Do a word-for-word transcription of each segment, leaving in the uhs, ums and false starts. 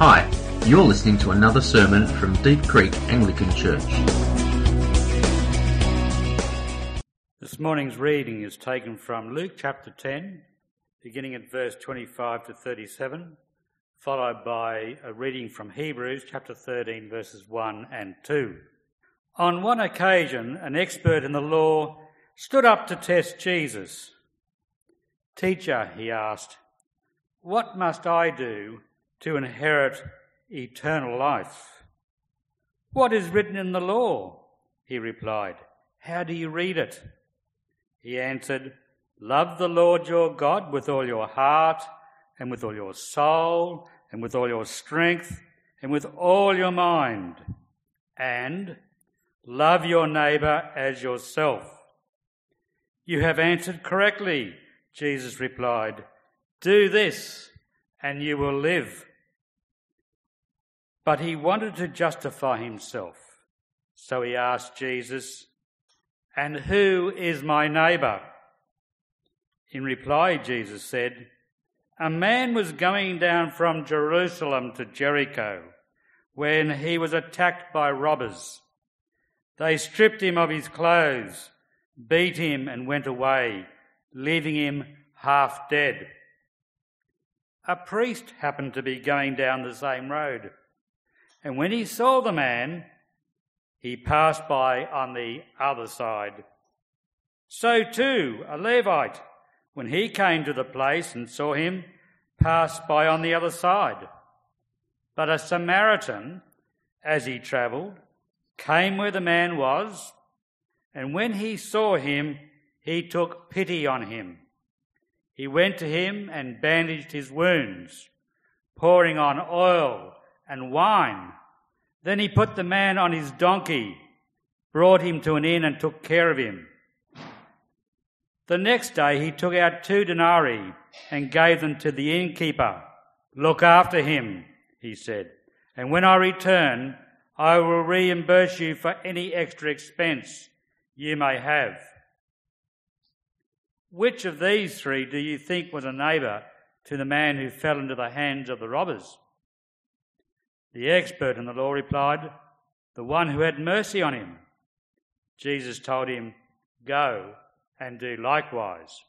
Hi, you're listening to another sermon from Deep Creek Anglican Church. This morning's reading is taken from Luke chapter ten, beginning at verse twenty-five to thirty-seven, followed by a reading from Hebrews chapter thirteen, verses one and two. On one occasion, an expert in the law stood up to test Jesus. "Teacher," he asked, "what must I do to inherit eternal life?" "What is written in the law?" he replied. "How do you read it?" He answered, "Love the Lord your God with all your heart and with all your soul and with all your strength and with all your mind, and love your neighbour as yourself." "You have answered correctly," Jesus replied. "Do this and you will live." But he wanted to justify himself, so he asked Jesus, "And who is my neighbour?" In reply, Jesus said, "A man was going down from Jerusalem to Jericho when he was attacked by robbers. They stripped him of his clothes, beat him and went away, leaving him half dead. A priest happened to be going down the same road, and when he saw the man, he passed by on the other side. So too, a Levite, when he came to the place and saw him, passed by on the other side. But a Samaritan, as he travelled, came where the man was, and when he saw him, he took pity on him. He went to him and bandaged his wounds, pouring on oil and wine. Then he put the man on his donkey, brought him to an inn and took care of him. The next day he took out two denarii and gave them to the innkeeper. 'Look after him,' he said, 'and when I return, I will reimburse you for any extra expense you may have.' Which of these three do you think was a neighbour to the man who fell into the hands of the robbers?" The expert in the law replied, "The one who had mercy on him." Jesus told him, "Go and do likewise."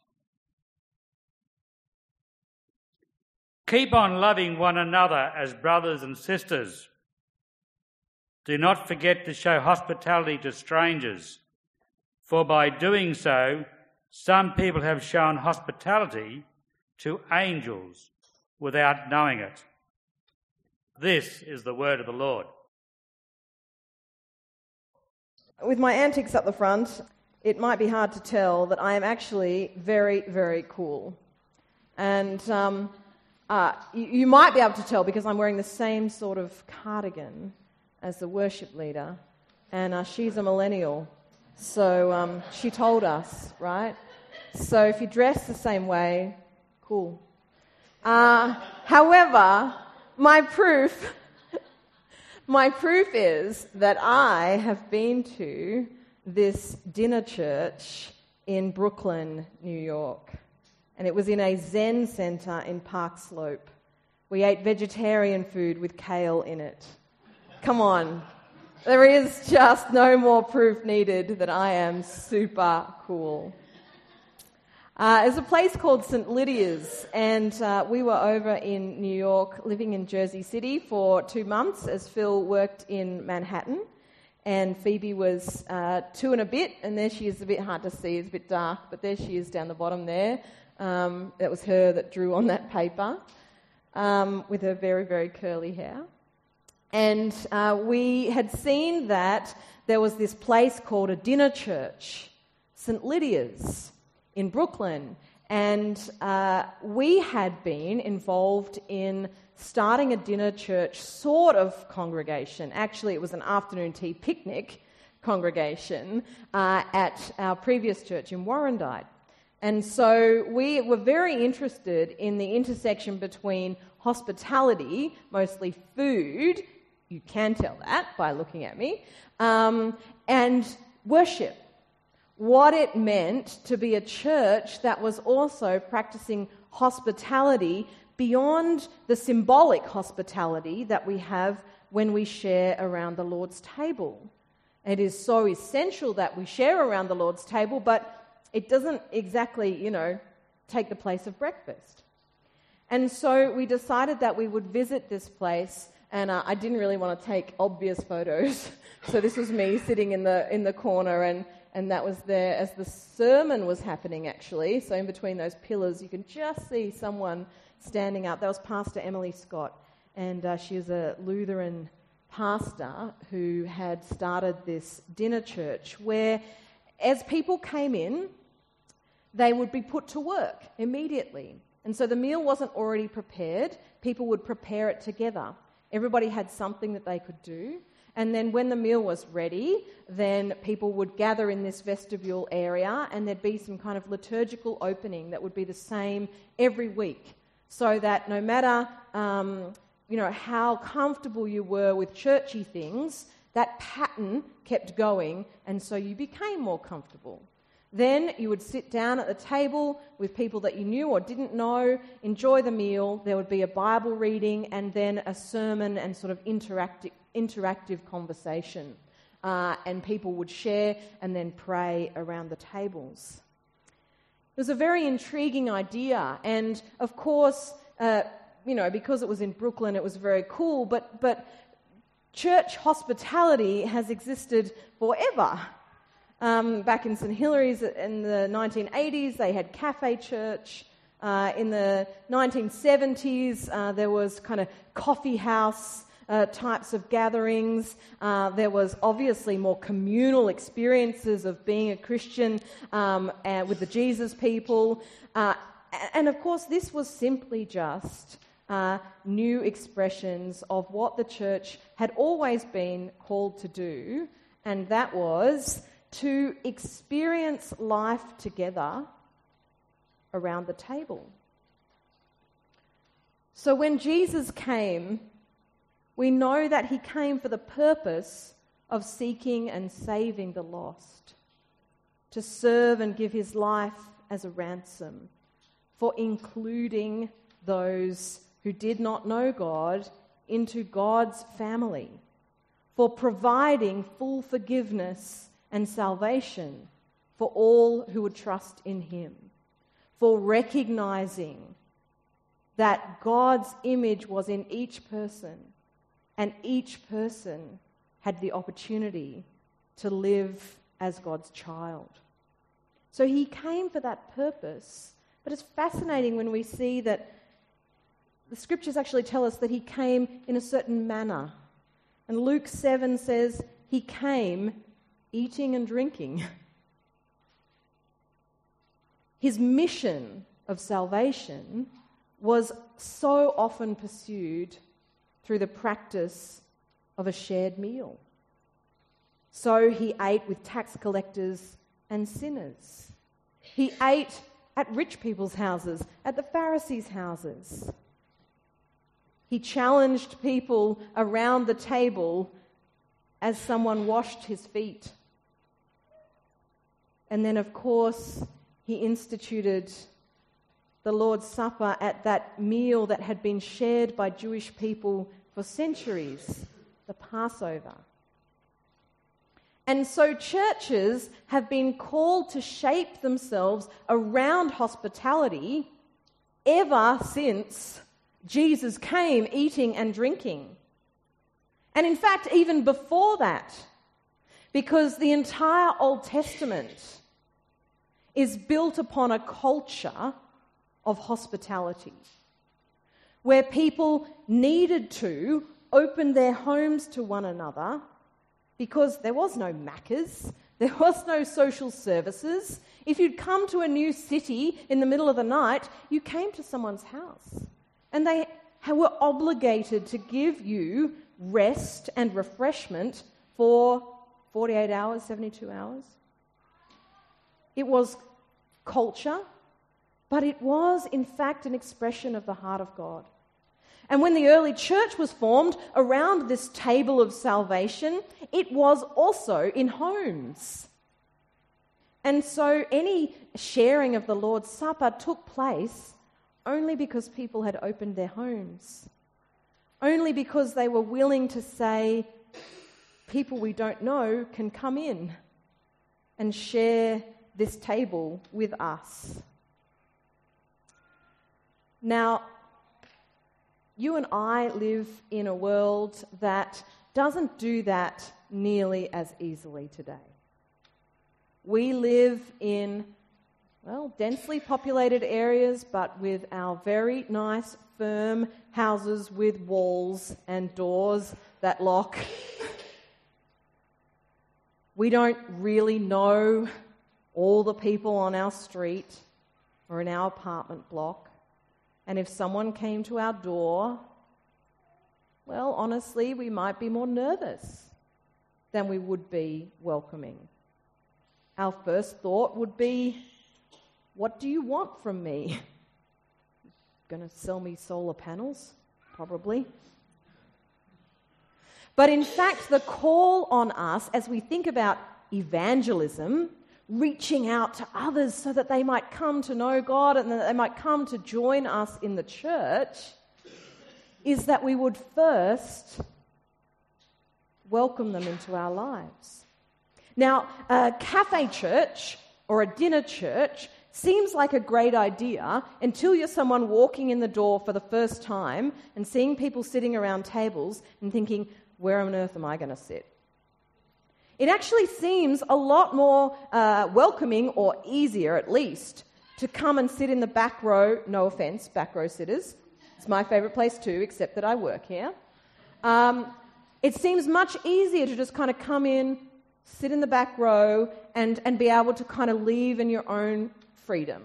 Keep on loving one another as brothers and sisters. Do not forget to show hospitality to strangers, for by doing so, some people have shown hospitality to angels without knowing it. This is the word of the Lord. With my antics up the front, it might be hard to tell that I am actually very, very cool. And um, uh, you, you might be able to tell because I'm wearing the same sort of cardigan as the worship leader, and uh, she's a millennial. So um, she told us, right? So if you dress the same way, cool. Uh, however, my proof, my proof is that I have been to this dinner church in Brooklyn, New York, and it was in a Zen center in Park Slope. We ate vegetarian food with kale in it. Come on. There is just no more proof needed that I am super cool. Uh, there's a place called Saint Lydia's, and uh, we were over in New York, living in Jersey City for two months as Phil worked in Manhattan, and Phoebe was uh, two and a bit, and there she is, a bit hard to see, it's a bit dark, but there she is down the bottom there. Um, that was her that drew on that paper um, with her very, very curly hair. And uh, we had seen that there was this place called a dinner church, Saint Lydia's, in Brooklyn. And uh, we had been involved in starting a dinner church sort of congregation. Actually, it was an afternoon tea picnic congregation uh, at our previous church in Warrandyte. And so we were very interested in the intersection between hospitality, mostly food, you can tell that by looking at me, um, and worship. What it meant to be a church that was also practicing hospitality, beyond the symbolic hospitality that we have when we share around the Lord's table. It is so essential that we share around the Lord's table, but it doesn't exactly, you know, take the place of breakfast. And so we decided that we would visit this place, and uh, I didn't really want to take obvious photos. So this was me sitting in the in the corner, and, and that was there as the sermon was happening, actually. So in between those pillars, you can just see someone standing up. That was Pastor Emily Scott, and uh, she was a Lutheran pastor who had started this dinner church where, as people came in, they would be put to work immediately. And so the meal wasn't already prepared. People would prepare it together. Everybody had something that they could do. And then when the meal was ready, then people would gather in this vestibule area, and there'd be some kind of liturgical opening that would be the same every week, so that no matter um, you know, how comfortable you were with churchy things, that pattern kept going, and so you became more comfortable. Then you would sit down at the table with people that you knew or didn't know, enjoy the meal. There would be a Bible reading and then a sermon and sort of interactive, interactive conversation. Uh, and people would share and then pray around the tables. It was a very intriguing idea. And of course, uh, you know, because it was in Brooklyn, it was very cool. But, but church hospitality has existed forever. Um, back in Saint Hilary's in the nineteen eighties, they had cafe church. Uh, in the nineteen seventies, uh, there was kind of coffee house uh, types of gatherings. Uh, there was obviously more communal experiences of being a Christian um, and with the Jesus people. Uh, and of course, this was simply just uh, new expressions of what the church had always been called to do, and that was to experience life together around the table. So when Jesus came, we know that he came for the purpose of seeking and saving the lost, to serve and give his life as a ransom, for including those who did not know God into God's family, for providing full forgiveness and salvation for all who would trust in him, for recognizing that God's image was in each person, and each person had the opportunity to live as God's child. So he came for that purpose, but it's fascinating when we see that the scriptures actually tell us that he came in a certain manner. And Luke seven says he came eating and drinking. His mission of salvation was so often pursued through the practice of a shared meal. So he ate with tax collectors and sinners. He ate at rich people's houses, at the Pharisees' houses. He challenged people around the table as someone washed his feet. And then, of course, he instituted the Lord's Supper at that meal that had been shared by Jewish people for centuries, the Passover. And so churches have been called to shape themselves around hospitality ever since Jesus came eating and drinking. And in fact, even before that, because the entire Old Testament is built upon a culture of hospitality, where people needed to open their homes to one another because there was no Macca's, there was no social services. If you'd come to a new city in the middle of the night, you came to someone's house, and they were obligated to give you rest and refreshment for forty-eight hours, seventy-two hours. It was culture, but it was, in fact, an expression of the heart of God. And when the early church was formed around this table of salvation, it was also in homes. And so any sharing of the Lord's Supper took place only because people had opened their homes, only because they were willing to say, people we don't know can come in and share this table with us. Now, you and I live in a world that doesn't do that nearly as easily today. We live in, well, densely populated areas, but with our very nice, firm houses with walls and doors that lock. We don't really know all the people on our street or in our apartment block. And if someone came to our door, well, honestly, we might be more nervous than we would be welcoming. Our first thought would be, what do you want from me? Going to sell me solar panels? Probably. But in fact, the call on us as we think about evangelism, reaching out to others so that they might come to know God and that they might come to join us in the church, is that we would first welcome them into our lives. Now, a cafe church or a dinner church seems like a great idea until you're someone walking in the door for the first time and seeing people sitting around tables and thinking, where on earth am I going to sit? It actually seems a lot more uh, welcoming, or easier at least, to come and sit in the back row. No offence, back row sitters. It's my favourite place too, except that I work here. Um, it seems much easier to just kind of come in, sit in the back row, and, and be able to kind of leave in your own freedom.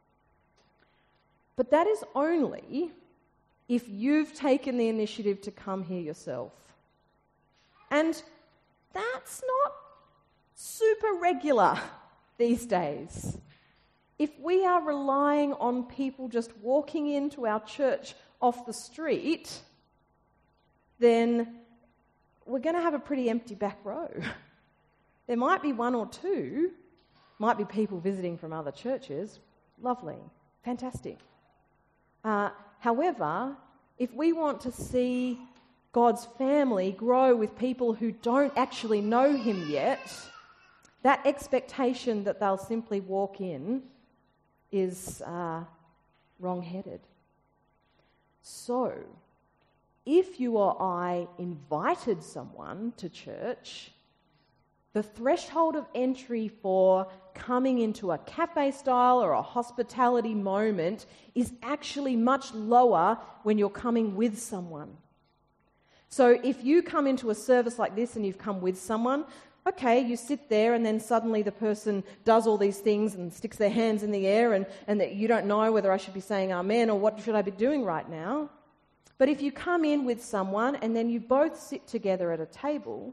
But that is only if you've taken the initiative to come here yourself. And that's not super regular these days. If we are relying on people just walking into our church off the street, then we're going to have a pretty empty back row. There might be one or two, might be people visiting from other churches. Lovely, fantastic. Uh, however, if we want to see God's family grow with people who don't actually know him yet, that expectation that they'll simply walk in is uh, wrong-headed. So, if you or I invited someone to church, the threshold of entry for coming into a cafe style or a hospitality moment is actually much lower when you're coming with someone. So if you come into a service like this and you've come with someone, okay, you sit there and then suddenly the person does all these things and sticks their hands in the air and, and that you don't know whether I should be saying amen or what should I be doing right now. But if you come in with someone and then you both sit together at a table,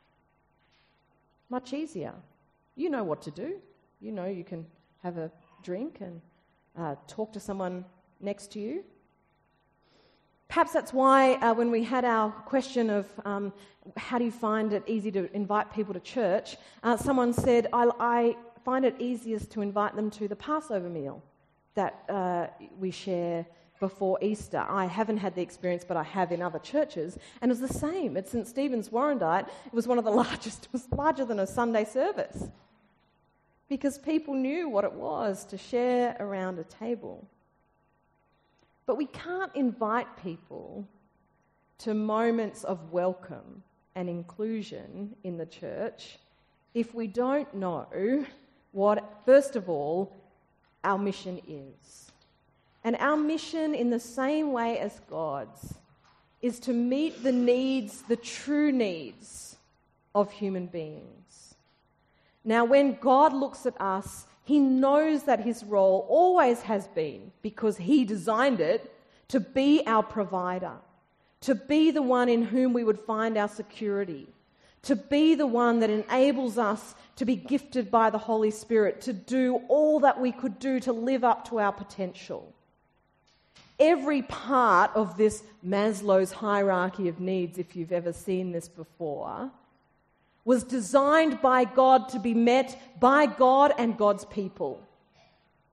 much easier. You know what to do. You know you can have a drink and uh, talk to someone next to you. Perhaps that's why uh, when we had our question of um, how do you find it easy to invite people to church, uh, someone said, I, I find it easiest to invite them to the Passover meal that uh, we share before Easter. I haven't had the experience, but I have in other churches, and it was the same. At Saint Stephen's, Warrandyte, it was one of the largest, it was larger than a Sunday service, because people knew what it was to share around a table. But we can't invite people to moments of welcome and inclusion in the church if we don't know what, first of all, our mission is. And our mission, in the same way as God's, is to meet the needs, the true needs of human beings. Now, when God looks at us, he knows that his role always has been, because he designed it, to be our provider, to be the one in whom we would find our security, to be the one that enables us to be gifted by the Holy Spirit, to do all that we could do to live up to our potential. Every part of this Maslow's hierarchy of needs, if you've ever seen this before, was designed by God to be met by God and God's people.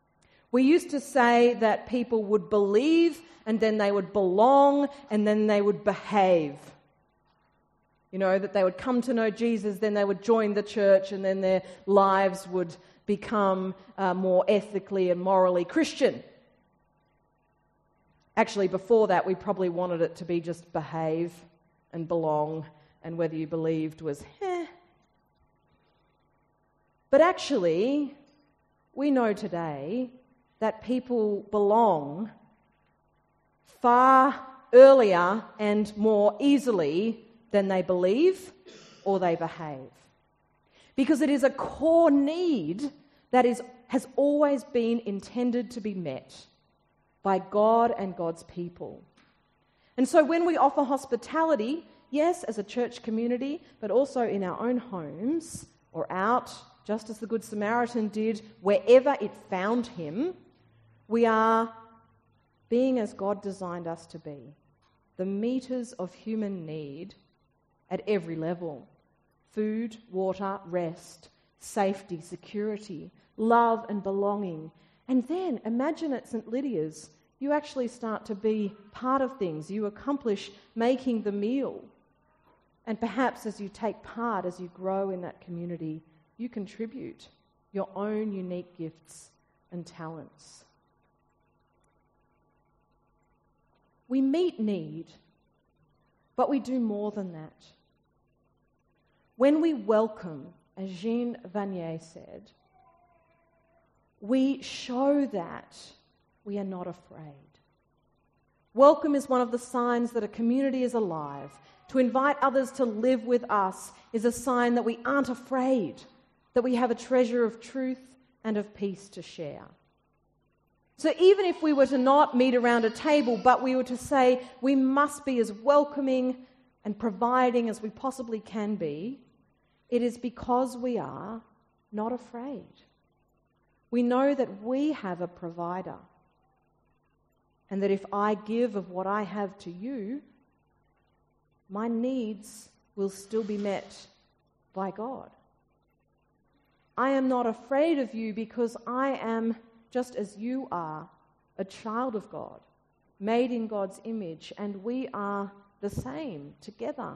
We used to say that people would believe and then they would belong and then they would behave. You know, that they would come to know Jesus, then they would join the church, and then their lives would become uh, more ethically and morally Christian. Actually, before that, we probably wanted it to be just behave and belong, and whether you believed was, eh. But actually, we know today that people belong far earlier and more easily than they believe or they behave. Because it is a core need that is, has always been intended to be met by God and God's people. And so when we offer hospitality, yes, as a church community, but also in our own homes or out, just as the Good Samaritan did, wherever it found him, we are being as God designed us to be, the meters of human need at every level: food, water, rest, safety, security, love and belonging. And then imagine at St Lydia's, you actually start to be part of things. You accomplish making the meal. And perhaps as you take part, as you grow in that community, you contribute your own unique gifts and talents. We meet need, but we do more than that. When we welcome, as Jean Vanier said, we show that we are not afraid. Welcome is one of the signs that a community is alive. To invite others to live with us is a sign that we aren't afraid, that we have a treasure of truth and of peace to share. So even if we were to not meet around a table, but we were to say we must be as welcoming and providing as we possibly can be, it is because we are not afraid. We know that we have a provider, and that if I give of what I have to you, my needs will still be met by God. I am not afraid of you because I am, just as you are, a child of God, made in God's image, and we are the same together.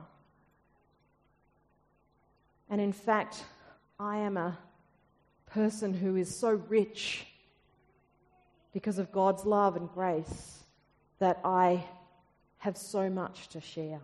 And in fact, I am a person who is so rich because of God's love and grace that I have so much to share.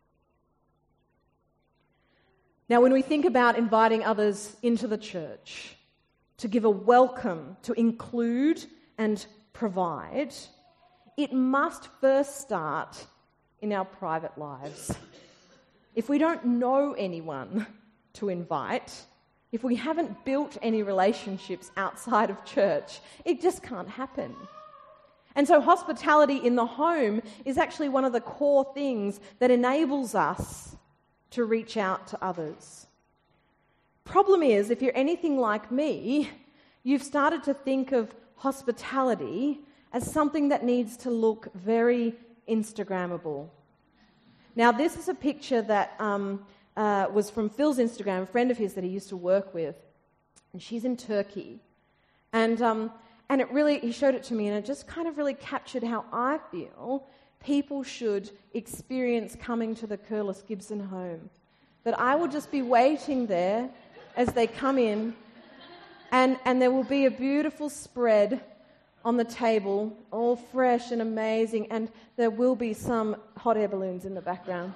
Now, when we think about inviting others into the church, to give a welcome, to include and provide, it must first start in our private lives. If we don't know anyone to invite, if we haven't built any relationships outside of church, it just can't happen. And so hospitality in the home is actually one of the core things that enables us to reach out to others. Problem is, if you're anything like me, you've started to think of hospitality as something that needs to look very Instagrammable. Now, this is a picture that um, uh, was from Phil's Instagram, a friend of his that he used to work with, and she's in Turkey. And um, and it really, he showed it to me, and it just kind of really captured how I feel people should experience coming to the Curlis Gibson home. That I will just be waiting there as they come in, and, and there will be a beautiful spread on the table, all fresh and amazing, and there will be some hot air balloons in the background.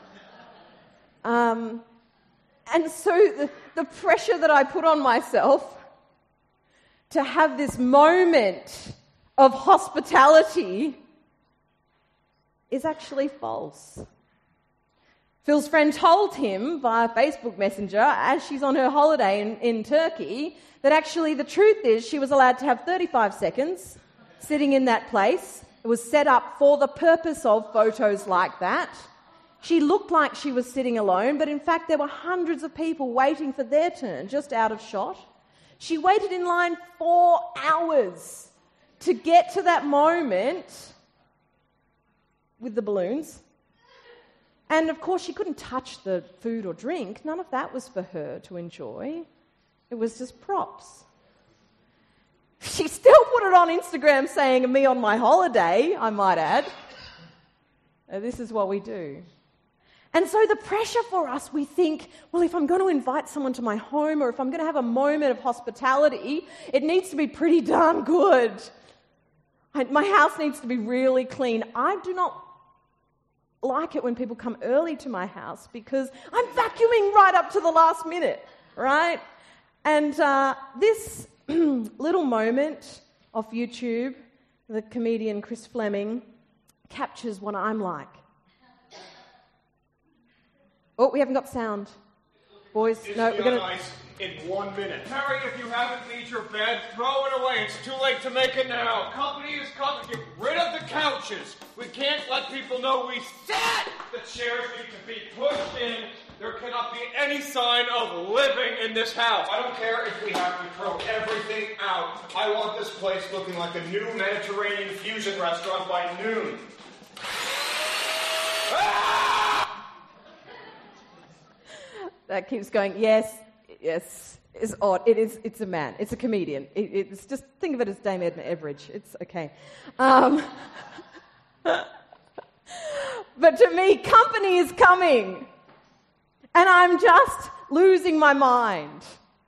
Um, and so the, the pressure that I put on myself to have this moment of hospitality is actually false. Phil's friend told him via Facebook Messenger, as she's on her holiday in, in Turkey, that actually the truth is she was allowed to have thirty-five seconds sitting in that place. It was set up for the purpose of photos like that. She looked like she was sitting alone, but in fact there were hundreds of people waiting for their turn, just out of shot. She waited in line four hours to get to that moment with the balloons. And of course, she couldn't touch the food or drink. None of that was for her to enjoy. It was just props. She still put it on Instagram saying, me on my holiday, I might add. Now, this is what we do. And so the pressure for us, we think, well, if I'm going to invite someone to my home or if I'm going to have a moment of hospitality, it needs to be pretty darn good. I, my house needs to be really clean. I do not like it when people come early to my house because I'm vacuuming right up to the last minute, right? And uh, this little moment off YouTube, the comedian Chris Fleming captures what I'm like. Oh, we haven't got sound. Boys, It's no, we're going to... ice in one minute. Harry, if you haven't made your bed, throw it away. It's too late to make it now. Company is coming. Get rid of the couches. We can't let people know we sat. The chairs need to be pushed in. There cannot be any sign of living in this house. I don't care if we have to throw everything out. I want this place looking like a new Mediterranean fusion restaurant by noon. Ah! That keeps going, yes, yes, it's odd. It is, it's a man. It's a comedian. It, it's just, think of it as Dame Edna Everage. It's okay. Um, but to me, company is coming. And I'm just losing my mind.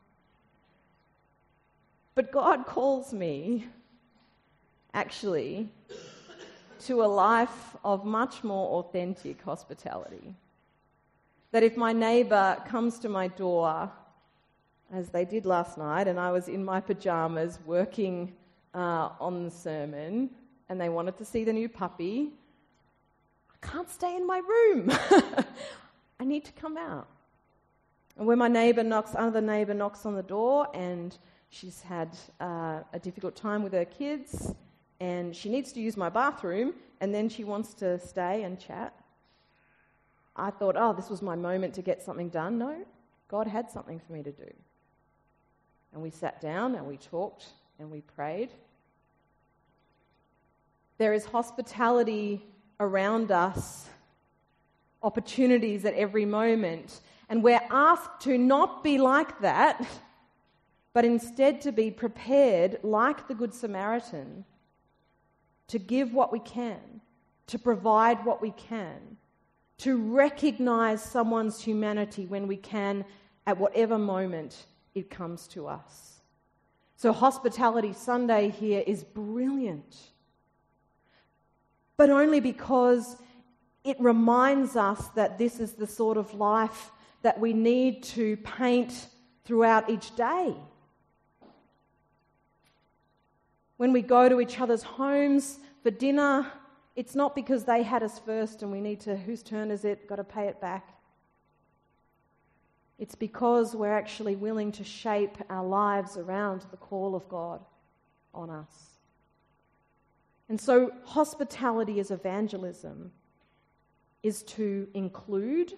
But God calls me, actually, to a life of much more authentic hospitality. That if my neighbour comes to my door, as they did last night, and I was in my pyjamas working uh, on the sermon, and they wanted to see the new puppy, I can't stay in my room. I need to come out. And when my neighbour knocks, another neighbour knocks on the door, and she's had uh, a difficult time with her kids, and she needs to use my bathroom, and then she wants to stay and chat. I thought, oh, this was my moment to get something done. No, God had something for me to do. And we sat down and we talked and we prayed. There is hospitality around us, opportunities at every moment, and we're asked to not be like that, but instead to be prepared, like the Good Samaritan, to give what we can, to provide what we can, to recognize someone's humanity when we can at whatever moment it comes to us. So Hospitality Sunday here is brilliant, but only because it reminds us that this is the sort of life that we need to paint throughout each day. When we go to each other's homes for dinner, it's not because they had us first and we need to, whose turn is it, got to pay it back. It's because we're actually willing to shape our lives around the call of God on us. And so hospitality as evangelism is to include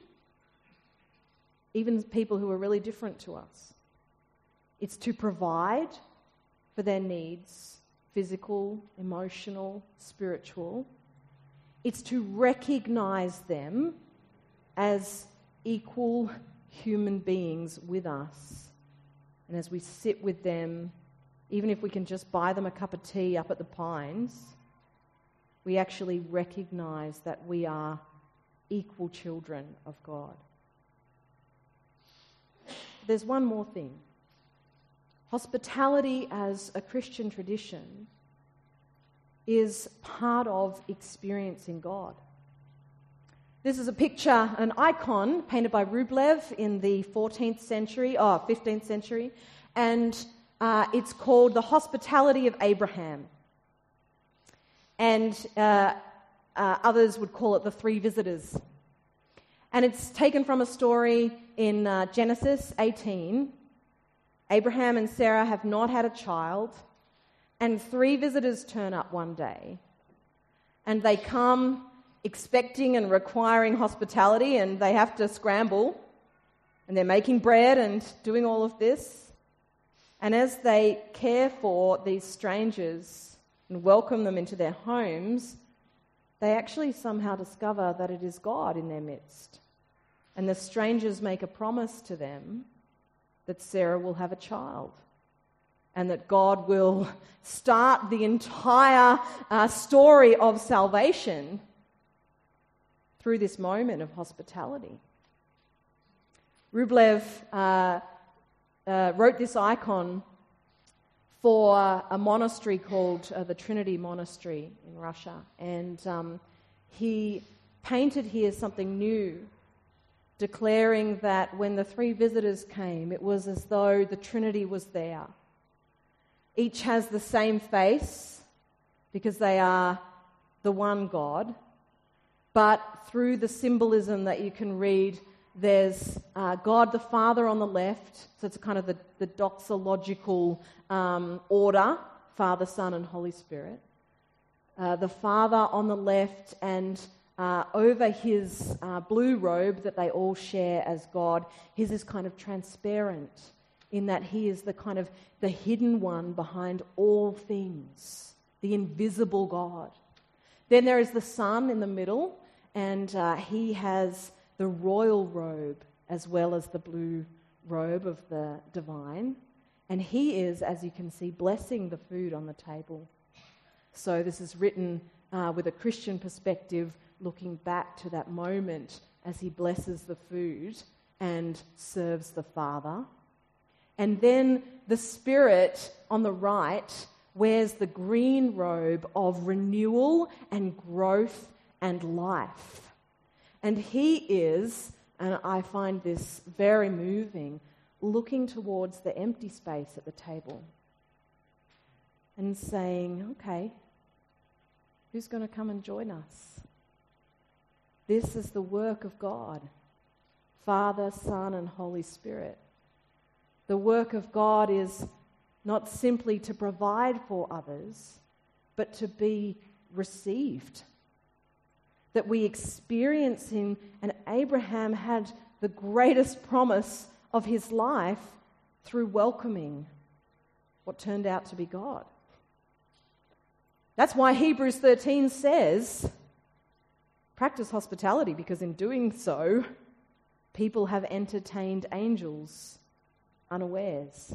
even people who are really different to us. It's to provide for their needs, physical, emotional, spiritual. It's to recognize them as equal human beings with us. And as we sit with them, even if we can just buy them a cup of tea up at the Pines, we actually recognize that we are equal children of God. There's one more thing. Hospitality as a Christian tradition is part of experiencing God. This is a picture, an icon painted by Rublev in the fourteenth century, oh, fifteenth century, and uh, it's called The Hospitality of Abraham. And uh, uh, others would call it The Three Visitors. And it's taken from a story in uh, Genesis eighteen. Abraham and Sarah have not had a child, and three visitors turn up one day. And they come expecting and requiring hospitality, and they have to scramble, and they're making bread and doing all of this. And as they care for these strangers and welcome them into their homes, they actually somehow discover that it is God in their midst. And the strangers make a promise to them that Sarah will have a child. and that God will start the entire uh, story of salvation through this moment of hospitality. Rublev uh, uh, wrote this icon for a monastery called uh, the Trinity Monastery in Russia, and um, he painted here something new, declaring that when the three visitors came, it was as though the Trinity was there. Each has the same face because they are the one God, but through the symbolism that you can read, there's uh, God the Father on the left, so it's kind of the, the doxological um, order, Father, Son, and Holy Spirit. Uh, the Father on the left, and uh, over his uh, blue robe that they all share as God, his is kind of transparent in that he is the kind of the hidden one behind all things, the invisible God. Then there is the Son in the middle, and uh, he has the royal robe as well as the blue robe of the divine. And he is, as you can see, blessing the food on the table. So this is written uh, with a Christian perspective, looking back to that moment as he blesses the food and serves the Father. And then the Spirit on the right wears the green robe of renewal and growth and life. And he is, and I find this very moving, looking towards the empty space at the table and saying, okay, who's going to come and join us? This is the work of God, Father, Son, and Holy Spirit. The work of God is not simply to provide for others, but to be received. That we experience him, and Abraham had the greatest promise of his life through welcoming what turned out to be God. That's why Hebrews thirteen says, practice hospitality, because in doing so, people have entertained angels unawares.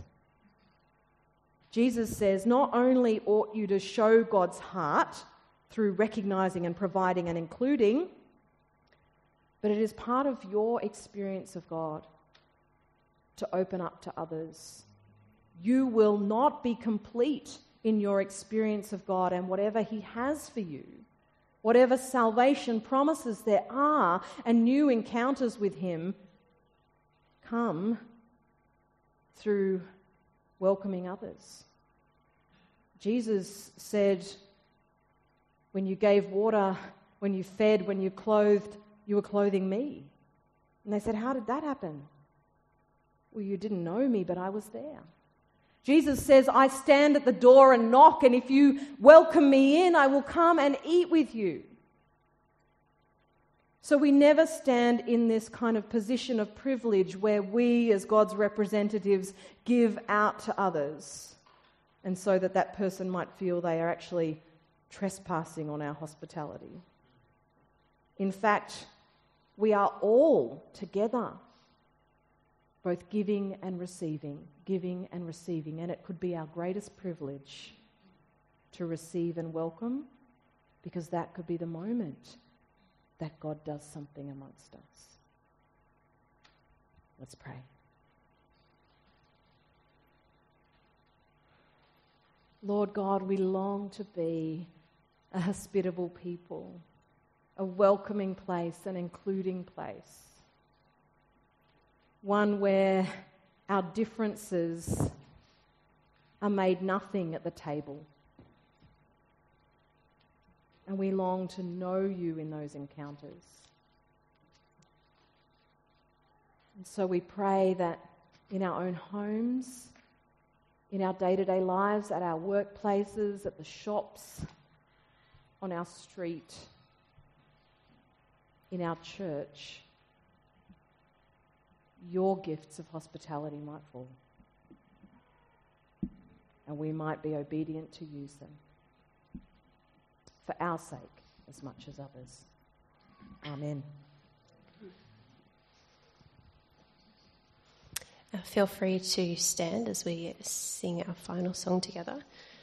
Jesus says, not only ought you to show God's heart through recognizing and providing and including, but it is part of your experience of God to open up to others. You will not be complete in your experience of God and whatever he has for you, whatever salvation promises there are and new encounters with him come through welcoming others. Jesus said, when you gave water, when you fed, when you clothed, you were clothing me. And they said, how did that happen? Well, you didn't know me, but I was there. Jesus says, I stand at the door and knock, and if you welcome me in, I will come and eat with you. So we never stand in this kind of position of privilege where we, as God's representatives, give out to others, and so that that person might feel they are actually trespassing on our hospitality. In fact, we are all together, both giving and receiving, giving and receiving, and it could be our greatest privilege to receive and welcome, because that could be the moment that God does something amongst us. Let's pray. Lord God, we long to be a hospitable people, a welcoming place, an including place, one where our differences are made nothing at the table. And we long to know you in those encounters. And so we pray that in our own homes, in our day-to-day lives, at our workplaces, at the shops, on our street, in our church, your gifts of hospitality might fall, and we might be obedient to use them for our sake as much as others. Amen. Uh, feel free to stand as we sing our final song together.